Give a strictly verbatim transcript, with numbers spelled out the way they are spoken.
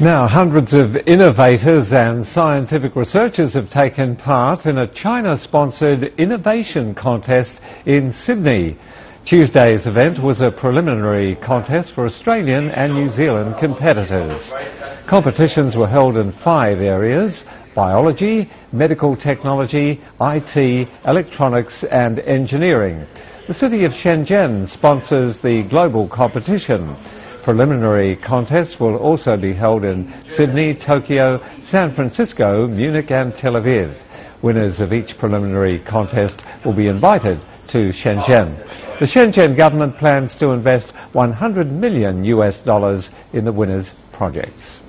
Now, hundreds of innovators and scientific researchers have taken part in a China-sponsored innovation contest in Sydney. Tuesday's event was a preliminary contest for Australian and New Zealand competitors. Competitions were held in five areas: biology, medical technology, I T, electronics and engineering. The city of Shenzhen sponsors the global competition. Preliminary contests will also be held in Sydney, Tokyo, San Francisco, Munich and Tel Aviv. Winners of each preliminary contest will be invited to Shenzhen. The Shenzhen government plans to invest one hundred million US dollars in the winners' projects.